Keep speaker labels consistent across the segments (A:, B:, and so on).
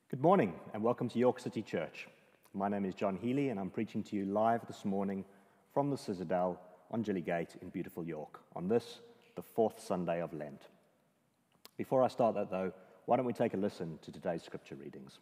A: Good morning and welcome to York City Church. My name is John Healy and I'm preaching to you live this morning from the Citadel on Gilly Gate in beautiful York on this, the fourth Sunday of Lent. Before I start that though, why don't we take a listen to today's scripture readings.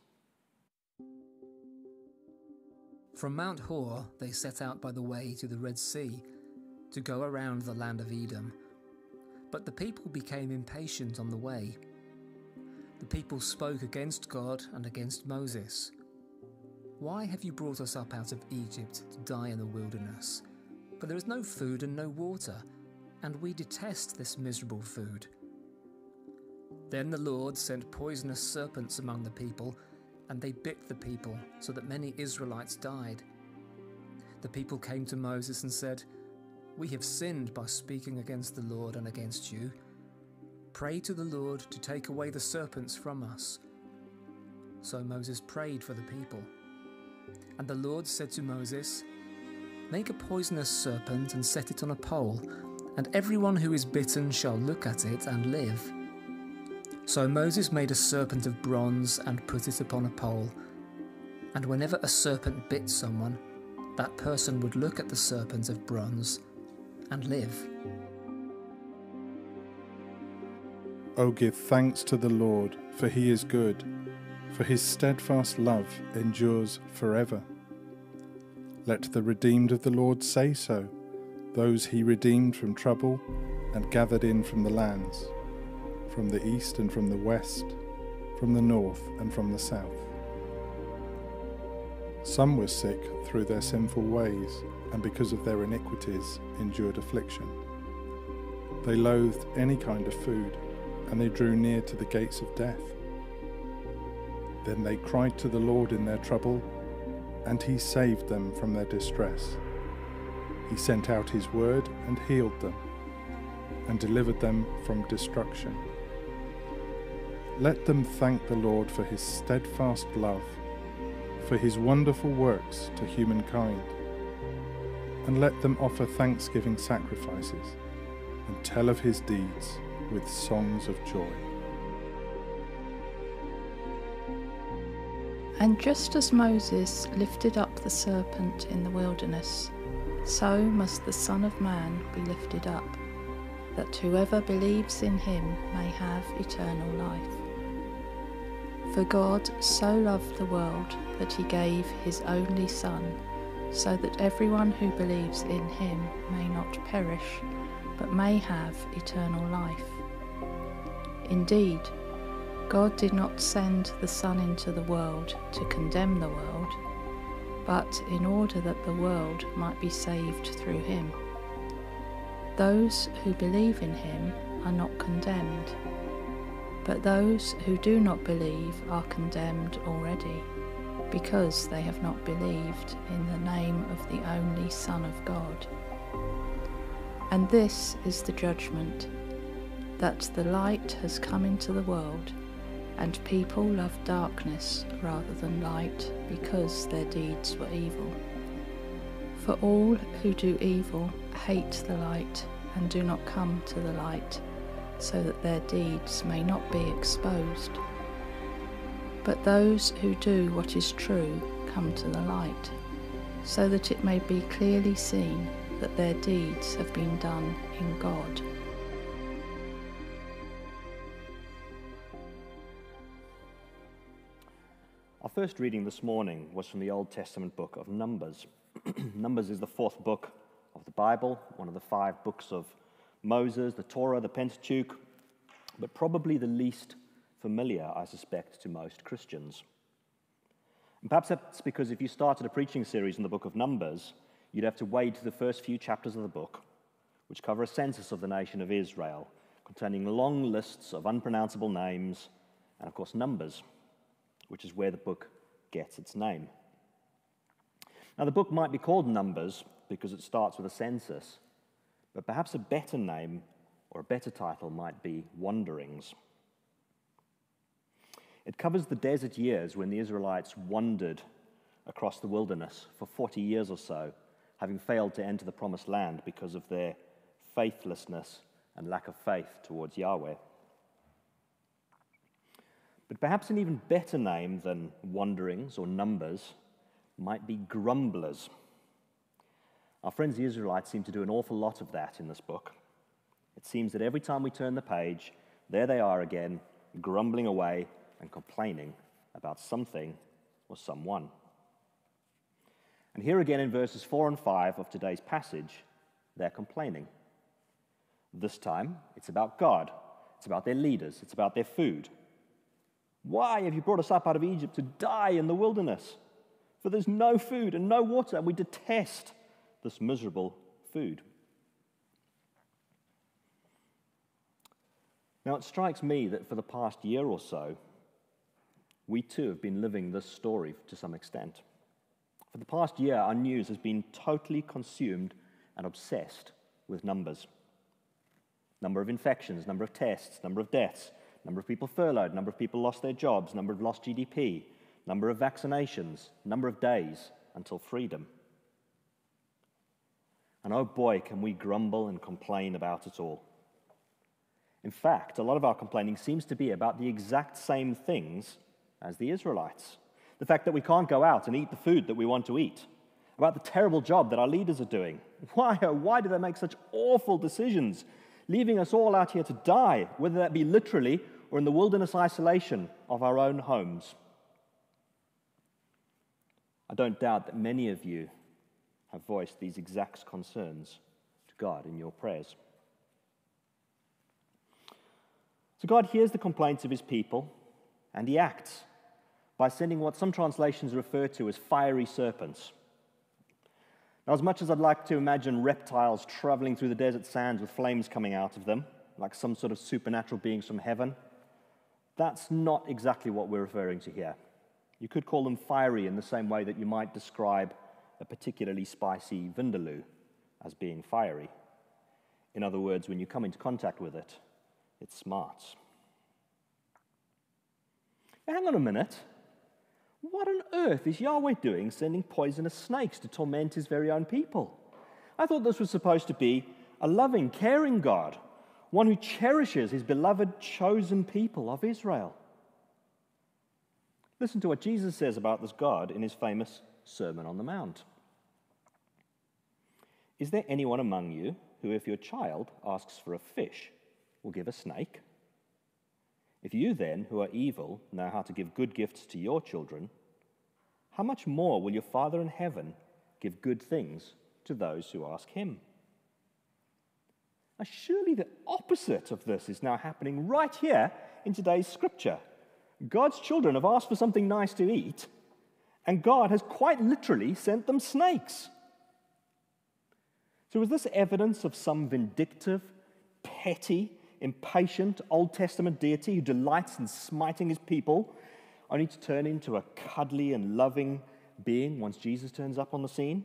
B: From Mount Hor they set out by the way to the Red Sea to go around the land of Edom. But the people became impatient on the way. The people spoke against God and against Moses. "Why have you brought us up out of Egypt to die in the wilderness? For there is no food and no water, and we detest this miserable food." Then the Lord sent poisonous serpents among the people, and they bit the people, so that many Israelites died. The people came to Moses and said, "We have sinned by speaking against the Lord and against you. Pray to the Lord to take away the serpents from us." So Moses prayed for the people. And the Lord said to Moses, "Make a poisonous serpent and set it on a pole, and everyone who is bitten shall look at it and live." So Moses made a serpent of bronze and put it upon a pole. And whenever a serpent bit someone, that person would look at the serpent of bronze and live.
C: O give thanks to the Lord, for he is good, for his steadfast love endures forever. Let the redeemed of the Lord say so, those he redeemed from trouble and gathered in from the lands, from the east and from the west, from the north and from the south. Some were sick through their sinful ways, and because of their iniquities endured affliction. They loathed any kind of food, and they drew near to the gates of death. Then they cried to the Lord in their trouble, and he saved them from their distress. He sent out his word and healed them, and delivered them from destruction. Let them thank the Lord for his steadfast love, for his wonderful works to humankind, and let them offer thanksgiving sacrifices and tell of his deeds with songs of joy.
D: And just as Moses lifted up the serpent in the wilderness, so must the Son of Man be lifted up, that whoever believes in him may have eternal life. For God so loved the world that he gave his only Son, so that everyone who believes in him may not perish, but may have eternal life. Indeed, God did not send the Son into the world to condemn the world, but in order that the world might be saved through him. Those who believe in him are not condemned, but those who do not believe are condemned already, because they have not believed in the name of the only Son of God. And this is the judgment, that the light has come into the world, and people love darkness rather than light, because their deeds were evil. For all who do evil hate the light and do not come to the light, so that their deeds may not be exposed. But those who do what is true come to the light, so that it may be clearly seen that their deeds have been done in God.
A: Our first reading this morning was from the Old Testament book of Numbers. Numbers is the fourth book of the Bible, one of the 5 books of Moses, the Torah, the Pentateuch, but probably the least familiar, I suspect, to most Christians. And perhaps that's because if you started a preaching series in the book of Numbers, you'd have to wade through the first few chapters of the book, which cover a census of the nation of Israel, containing long lists of unpronounceable names, and of course numbers, which is where the book gets its name. Now, the book might be called Numbers because it starts with a census, but perhaps a better name or a better title might be Wanderings. It covers the desert years when the Israelites wandered across the wilderness for 40 years or so, having failed to enter the promised land because of their faithlessness and lack of faith towards Yahweh. But perhaps an even better name than wanderings or numbers might be grumblers. Our friends the Israelites seem to do an awful lot of that in this book. It seems that every time we turn the page, there they are again, grumbling away and complaining about something or someone. And here again in verses 4 and 5 of today's passage, they're complaining. This time, it's about God. It's about their leaders. It's about their food. Why have you brought us up out of Egypt to die in the wilderness? For there's no food and no water, and we detest this miserable food. Now, it strikes me that for the past year or so, we too have been living this story to some extent. For the past year, our news has been totally consumed and obsessed with numbers. Number of infections, number of tests, number of deaths, number of people furloughed, number of people lost their jobs, number of lost GDP, number of vaccinations, number of days until freedom. And oh boy, can we grumble and complain about it all. In fact, a lot of our complaining seems to be about the exact same things as the Israelites. The fact that we can't go out and eat the food that we want to eat. About the terrible job that our leaders are doing. Why, oh, why do they make such awful decisions, leaving us all out here to die, whether that be literally or in the wilderness isolation of our own homes? I don't doubt that many of you have voiced these exact concerns to God in your prayers. So God hears the complaints of his people, and he acts by sending what some translations refer to as fiery serpents. Now, as much as I'd like to imagine reptiles traveling through the desert sands with flames coming out of them, like some sort of supernatural beings from heaven, that's not exactly what we're referring to here. You could call them fiery in the same way that you might describe a particularly spicy vindaloo as being fiery. In other words, when you come into contact with it, it smarts. Now, hang on a minute. What on earth is Yahweh doing sending poisonous snakes to torment his very own people? I thought this was supposed to be a loving, caring God, one who cherishes his beloved, chosen people of Israel. Listen to what Jesus says about this God in his famous Sermon on the Mount. Is there anyone among you who, if your child asks for a fish, will give a snake? If you then, who are evil, know how to give good gifts to your children, how much more will your Father in heaven give good things to those who ask him? Now, surely the opposite of this is now happening right here in today's scripture. God's children have asked for something nice to eat, and God has quite literally sent them snakes. So is this evidence of some vindictive, petty, impatient Old Testament deity who delights in smiting his people, only to turn into a cuddly and loving being once Jesus turns up on the scene?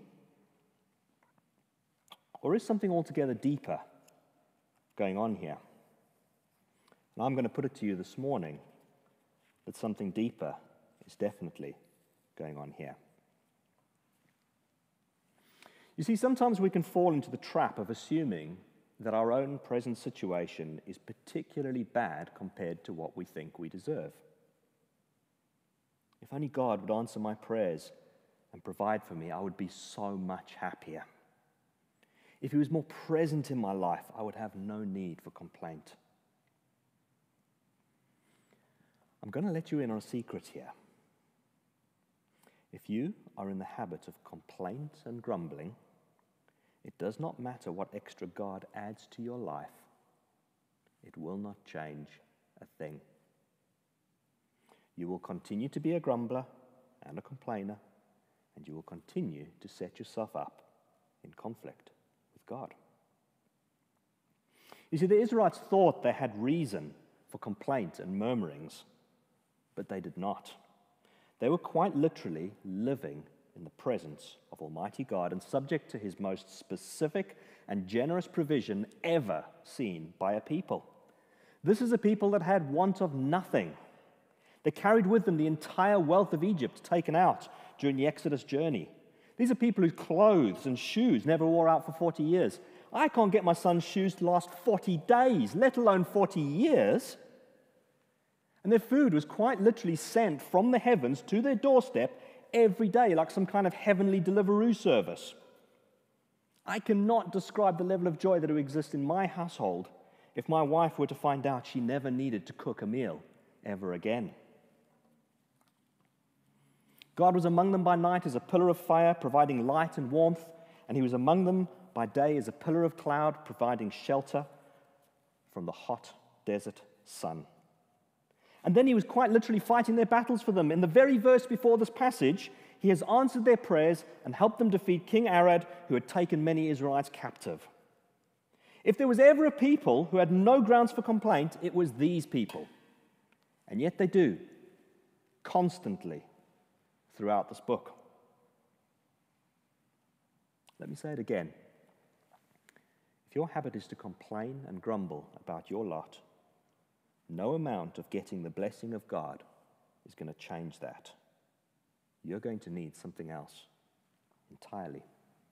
A: Or is something altogether deeper going on here? And I'm going to put it to you this morning that something deeper is definitely going on here. You see, sometimes we can fall into the trap of assuming that our own present situation is particularly bad compared to what we think we deserve. If only God would answer my prayers and provide for me, I would be so much happier. If he was more present in my life, I would have no need for complaint. I'm going to let you in on a secret here. If you are in the habit of complaint and grumbling, it does not matter what extra God adds to your life. It will not change a thing. You will continue to be a grumbler and a complainer, and you will continue to set yourself up in conflict with God. You see, the Israelites thought they had reason for complaint and murmurings, but they did not. They were quite literally living in the presence of Almighty God and subject to his most specific and generous provision ever seen by a people. This is a people that had want of nothing. They carried with them the entire wealth of Egypt taken out during the Exodus journey. These are people whose clothes and shoes never wore out for 40 years. I can't get my son's shoes to last 40 days, let alone 40 years. And their food was quite literally sent from the heavens to their doorstep every day, like some kind of heavenly Deliveroo service. I cannot describe the level of joy that would exist in my household if my wife were to find out she never needed to cook a meal ever again. God was among them by night as a pillar of fire, providing light and warmth, and he was among them by day as a pillar of cloud, providing shelter from the hot desert sun. And then he was quite literally fighting their battles for them. In the very verse before this passage, he has answered their prayers and helped them defeat King Arad, who had taken many Israelites captive. If there was ever a people who had no grounds for complaint, it was these people. And yet they do, constantly, throughout this book. Let me say it again. If your habit is to complain and grumble about your lot, no amount of getting the blessing of God is going to change that. You're going to need something else entirely.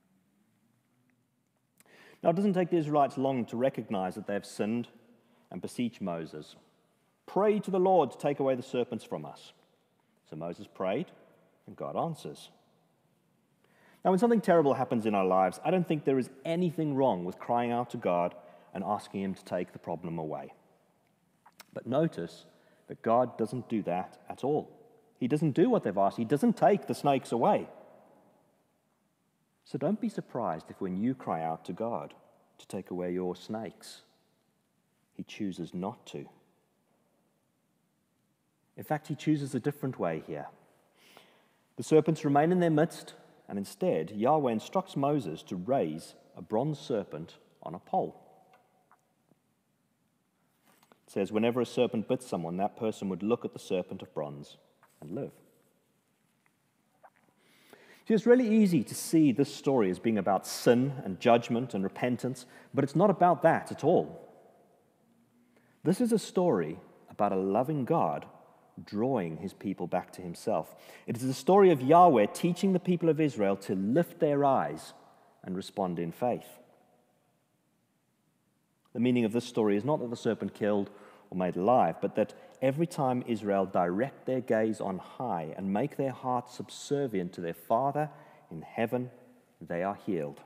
A: Now, it doesn't take the Israelites long to recognize that they have sinned and beseech Moses. Pray to the Lord to take away the serpents from us. So Moses prayed, and God answers. Now, when something terrible happens in our lives, I don't think there is anything wrong with crying out to God and asking him to take the problem away. But notice that God doesn't do that at all. He doesn't do what they've asked. He doesn't take the snakes away. So don't be surprised if when you cry out to God to take away your snakes, he chooses not to. In fact, he chooses a different way here. The serpents remain in their midst, and instead, Yahweh instructs Moses to raise a bronze serpent on a pole. It says, whenever a serpent bit someone, that person would look at the serpent of bronze and live. See, it's really easy to see this story as being about sin and judgment and repentance, but it's not about that at all. This is a story about a loving God drawing his people back to himself. It is the story of Yahweh teaching the people of Israel to lift their eyes and respond in faith. The meaning of this story is not that the serpent killed or made alive, but that every time Israel direct their gaze on high and make their hearts subservient to their Father in heaven, they are healed.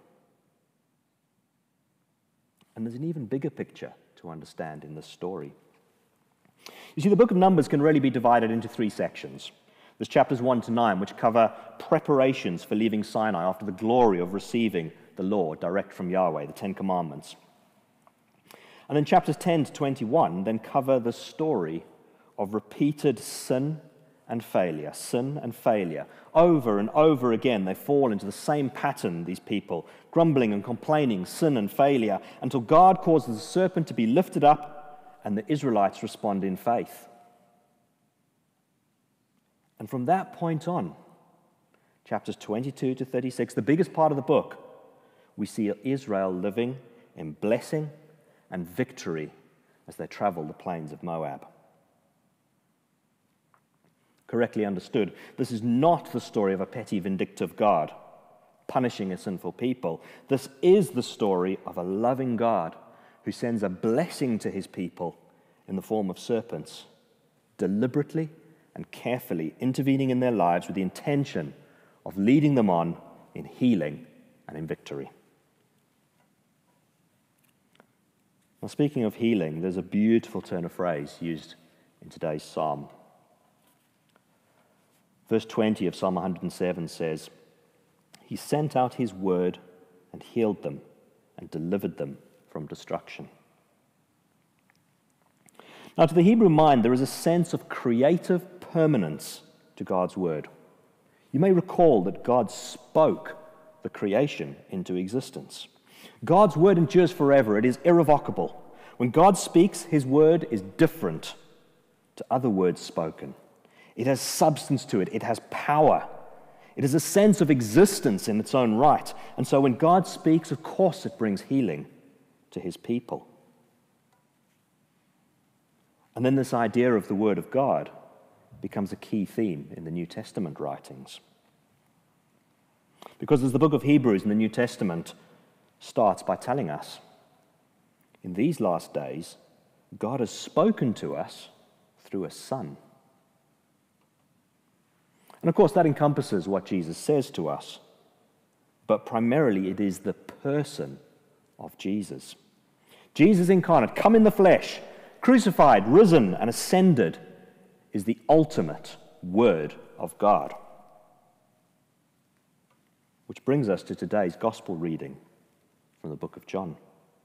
A: And there's an even bigger picture to understand in this story. You see, the book of Numbers can really be divided into three sections. There's chapters 1 to 9, which cover preparations for leaving Sinai after the glory of receiving the law direct from Yahweh, the Ten Commandments. And then chapters 10 to 21 then cover the story of repeated sin and failure, sin and failure. Over and over again, they fall into the same pattern, these people, grumbling and complaining, sin and failure, until God causes the serpent to be lifted up and the Israelites respond in faith. And from that point on, chapters 22 to 36, the biggest part of the book, we see Israel living in blessing and victory as they travel the plains of Moab. Correctly understood, this is not the story of a petty, vindictive God punishing a sinful people. This is the story of a loving God who sends a blessing to his people in the form of serpents, deliberately and carefully intervening in their lives with the intention of leading them on in healing and in victory. Now, speaking of healing, there's a beautiful turn of phrase used in today's psalm. Verse 20 of Psalm 107 says, "He sent out his word and healed them and delivered them from destruction." Now, to the Hebrew mind, there is a sense of creative permanence to God's word. You may recall that God spoke the creation into existence. God's word endures forever. It is irrevocable. When God speaks, his word is different to other words spoken. It has substance to it. It has power. It has a sense of existence in its own right. And so when God speaks, of course, it brings healing to his people. And then this idea of the Word of God becomes a key theme in the New Testament writings. Because as the book of Hebrews in the New Testament starts by telling us, in these last days, God has spoken to us through a son. And of course, that encompasses what Jesus says to us. But primarily, it is the person of Jesus. Jesus incarnate, come in the flesh, crucified, risen, and ascended, is the ultimate Word of God. Which brings us to today's gospel reading from the book of John.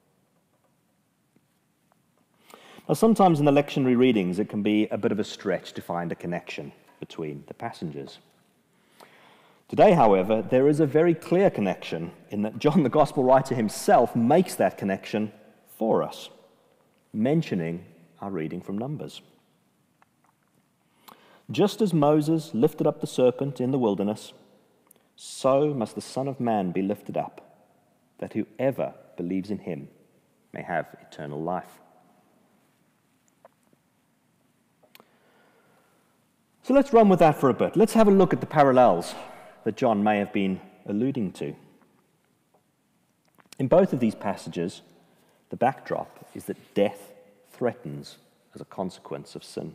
A: Now, sometimes in the lectionary readings, it can be a bit of a stretch to find a connection between the passages. Today, however, there is a very clear connection in that John, the gospel writer himself, makes that connection for us, mentioning our reading from Numbers. Just as Moses lifted up the serpent in the wilderness, so must the Son of Man be lifted up, that whoever believes in him may have eternal life. So let's run with that for a bit. Let's have a look at the parallels that John may have been alluding to. In both of these passages, the backdrop is that death threatens as a consequence of sin.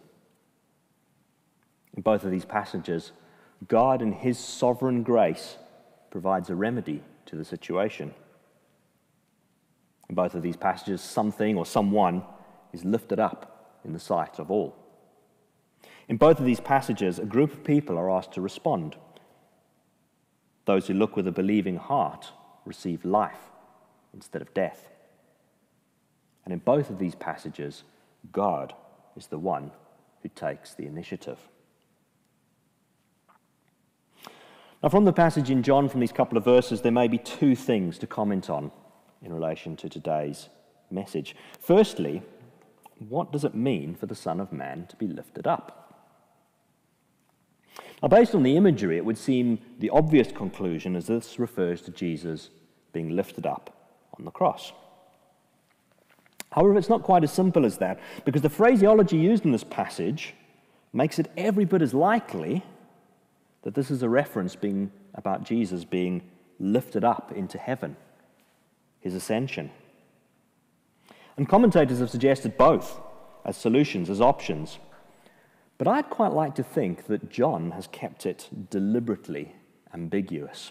A: In both of these passages, God in his sovereign grace provides a remedy to the situation. In both of these passages, something or someone is lifted up in the sight of all. In both of these passages, a group of people are asked to respond. Those who look with a believing heart receive life instead of death. And in both of these passages, God is the one who takes the initiative. Now, from the passage in John, from these couple of verses, there may be two things to comment on in relation to today's message. Firstly, what does it mean for the Son of Man to be lifted up? Now, based on the imagery, it would seem the obvious conclusion is this refers to Jesus being lifted up on the cross. However, it's not quite as simple as that, because the phraseology used in this passage makes it every bit as likely that this is a reference being about Jesus being lifted up into heaven, his ascension. And commentators have suggested both as solutions, as options. But I'd quite like to think that John has kept it deliberately ambiguous.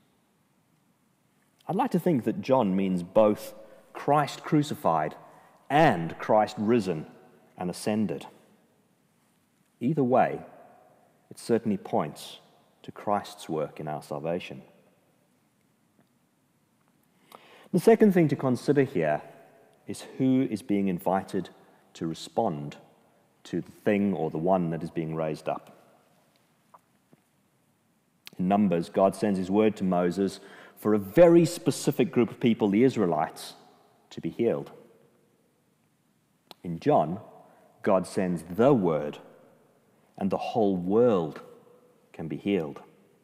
A: I'd like to think that John means both Christ crucified and Christ risen and ascended. Either way, it certainly points to Christ's work in our salvation. The second thing to consider here is who is being invited to respond to the thing or the one that is being raised up. In Numbers, God sends his word to Moses for a very specific group of people, the Israelites, to be healed. In John, God sends the word, and the whole world can be healed.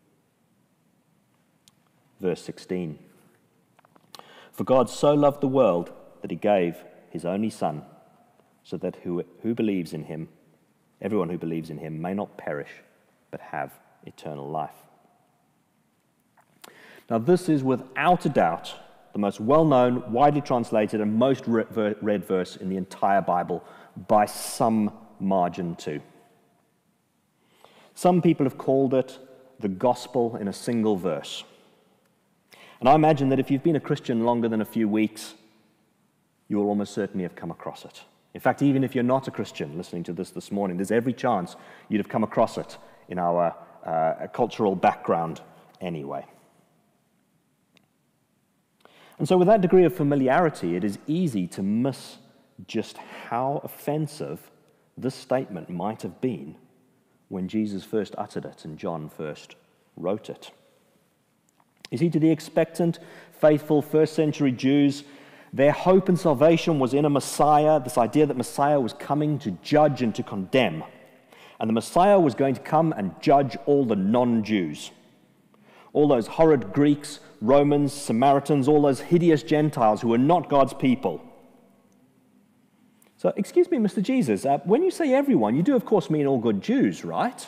A: Verse 16. For God so loved the world that he gave his only Son, so that who believes in him, everyone who believes in him, may not perish, but have eternal life. Now, this is without a doubt the most well-known, widely translated, and most read verse in the entire Bible, by some margin too. Some people have called it the gospel in a single verse. And I imagine that if you've been a Christian longer than a few weeks, you will almost certainly have come across it. In fact, even if you're not a Christian listening to this morning, there's every chance you'd have come across it in our cultural background anyway. And so with that degree of familiarity, it is easy to miss just how offensive this statement might have been when Jesus first uttered it and John first wrote it. You see, to the expectant, faithful first-century Jews, their hope and salvation was in a Messiah, this idea that Messiah was coming to judge and to condemn. And the Messiah was going to come and judge all the non-Jews. All those horrid Greeks, Romans, Samaritans, all those hideous Gentiles who were not God's people. So, excuse me, Mr. Jesus, when you say everyone, you do of course mean all good Jews, right?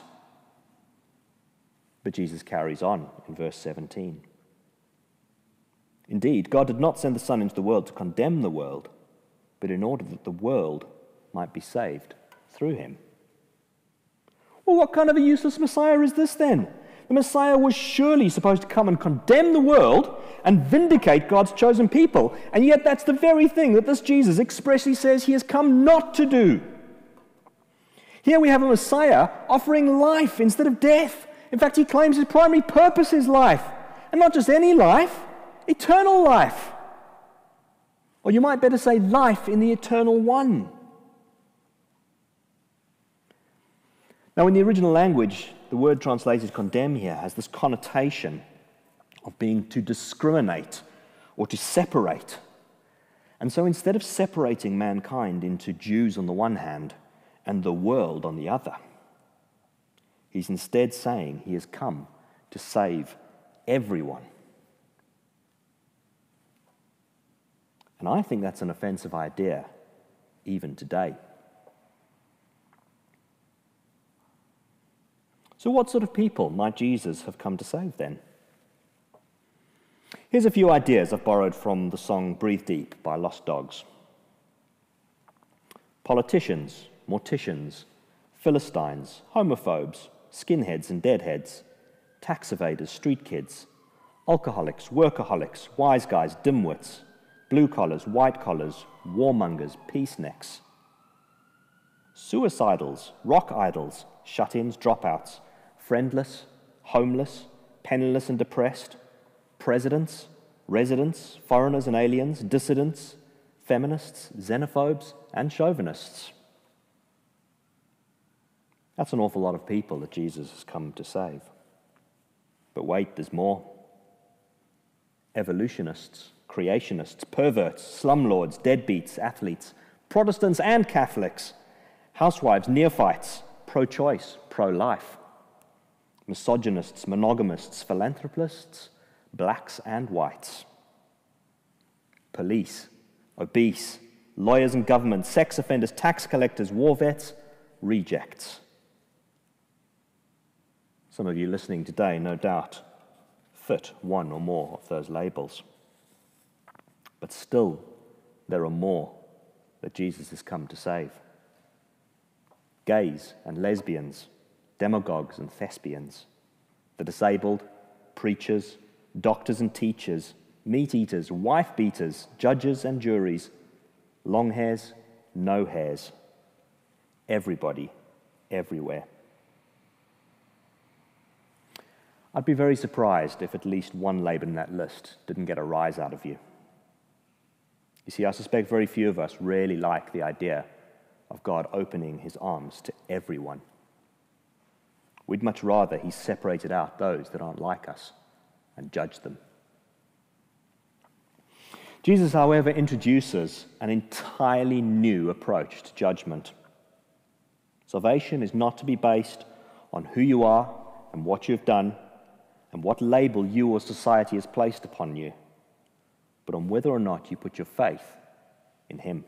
A: But Jesus carries on in verse 17. Indeed, God did not send the Son into the world to condemn the world, but in order that the world might be saved through him. Well, what kind of a useless Messiah is this then? The Messiah was surely supposed to come and condemn the world and vindicate God's chosen people. And yet that's the very thing that this Jesus expressly says he has come not to do. Here we have a Messiah offering life instead of death. In fact, he claims his primary purpose is life. And not just any life, eternal life. Or you might better say life in the eternal one. Now, in the original language, the word translated condemn here has this connotation of being to discriminate or to separate. And so instead of separating mankind into Jews on the one hand and the world on the other, he's instead saying he has come to save everyone. And I think that's an offensive idea even today. So what sort of people might Jesus have come to save then? Here's a few ideas I've borrowed from the song Breathe Deep by Lost Dogs. Politicians, morticians, Philistines, homophobes, skinheads and deadheads, tax evaders, street kids, alcoholics, workaholics, wise guys, dimwits, blue collars, white collars, warmongers, peaceniks, suicidals, rock idols, shut-ins, dropouts, friendless, homeless, penniless and depressed, presidents, residents, foreigners and aliens, dissidents, feminists, xenophobes, and chauvinists. That's an awful lot of people that Jesus has come to save. But wait, there's more. Evolutionists, creationists, perverts, slumlords, deadbeats, athletes, Protestants and Catholics, housewives, neophytes, pro-choice, pro-life, misogynists, monogamists, philanthropists, blacks and whites, police, obese, lawyers and government, sex offenders, tax collectors, war vets, rejects. Some of you listening today, no doubt, fit one or more of those labels. But still, there are more that Jesus has come to save. Gays and lesbians, demagogues and thespians, the disabled, preachers, doctors and teachers, meat eaters, wife beaters, judges and juries, long hairs, no hairs, everybody, everywhere. I'd be very surprised if at least one label in that list didn't get a rise out of you. You see, I suspect very few of us really like the idea of God opening his arms to everyone. We'd much rather he separated out those that aren't like us and judged them. Jesus, however, introduces an entirely new approach to judgment. Salvation is not to be based on who you are and what you have done and what label you or society has placed upon you, but on whether or not you put your faith in him.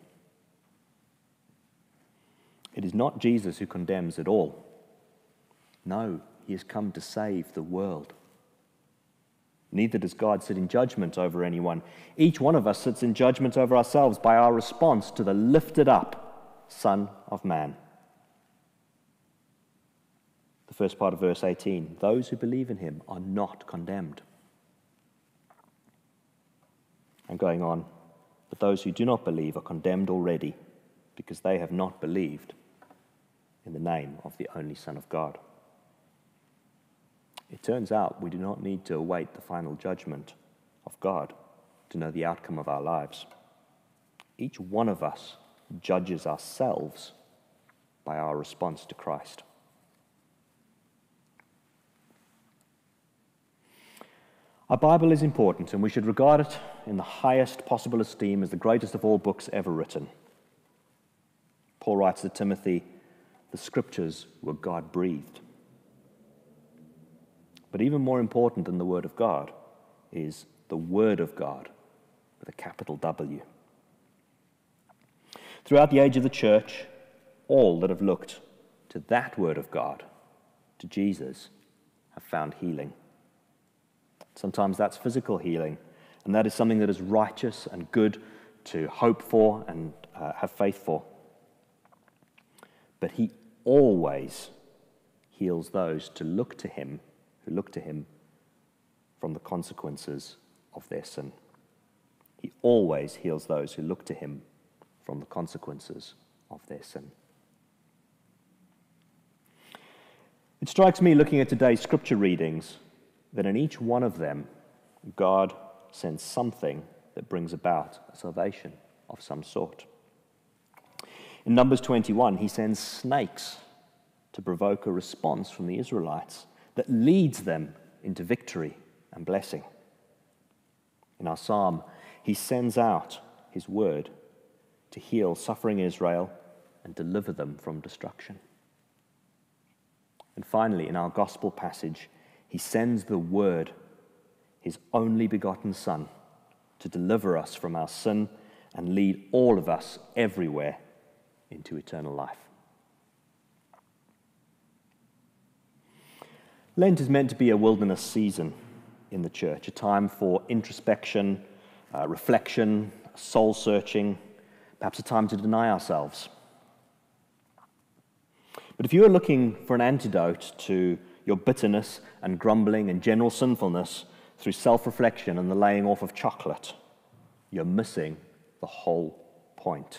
A: It is not Jesus who condemns at all. No, he has come to save the world. Neither does God sit in judgment over anyone. Each one of us sits in judgment over ourselves by our response to the lifted up Son of Man. The first part of verse 18, those who believe in him are not condemned. And going on, but those who do not believe are condemned already because they have not believed in the name of the only Son of God. It turns out we do not need to await the final judgment of God to know the outcome of our lives. Each one of us judges ourselves by our response to Christ. Our Bible is important, and we should regard it in the highest possible esteem as the greatest of all books ever written. Paul writes to Timothy, the Scriptures were God-breathed. But even more important than the Word of God is the Word of God, with a capital W. Throughout the age of the church, all that have looked to that Word of God, to Jesus, have found healing. Sometimes that's physical healing, and that is something that is righteous and good to hope for and have faith for. But he always heals those who look to him from the consequences of their sin. He always heals those who look to him from the consequences of their sin. It strikes me, looking at today's scripture readings, that in each one of them, God sends something that brings about a salvation of some sort. In Numbers 21, he sends snakes to provoke a response from the Israelites that leads them into victory and blessing. In our psalm, he sends out his word to heal suffering Israel and deliver them from destruction. And finally, in our gospel passage, he sends the word, his only begotten Son, to deliver us from our sin and lead all of us everywhere into eternal life. Lent is meant to be a wilderness season in the church, a time for introspection, reflection, soul-searching, perhaps a time to deny ourselves. But if you are looking for an antidote to your bitterness and grumbling and general sinfulness through self-reflection and the laying off of chocolate, you're missing the whole point.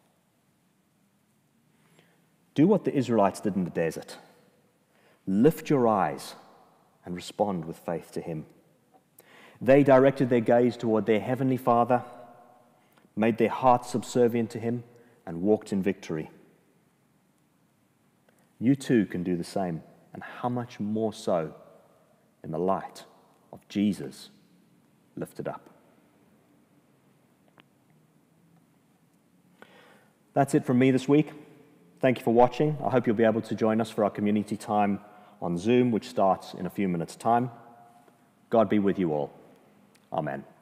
A: Do what the Israelites did in the desert. Lift your eyes and respond with faith to him. They directed their gaze toward their heavenly Father, made their hearts subservient to him, and walked in victory. You too can do the same, and how much more so in the light of Jesus lifted up. That's it from me this week. Thank you for watching. I hope you'll be able to join us for our community time on Zoom, which starts in a few minutes' time. God be with you all. Amen.